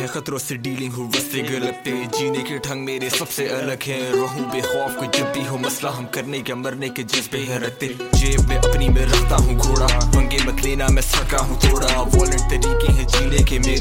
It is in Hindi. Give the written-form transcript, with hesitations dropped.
है खतरों से डीलिंग हूँ वस्ते गलते, जीने के ढंग मेरे सबसे अलग है। रहूं बेखौफ को जब भी हो मसला, हम करने के मरने के जज्बे है रखते। जेब में अपनी में रखता हूँ घोड़ा, पंगे मत लेना मैं सका हूँ थोड़ा। वॉलेंट तरीके हैं जीने के मेरे,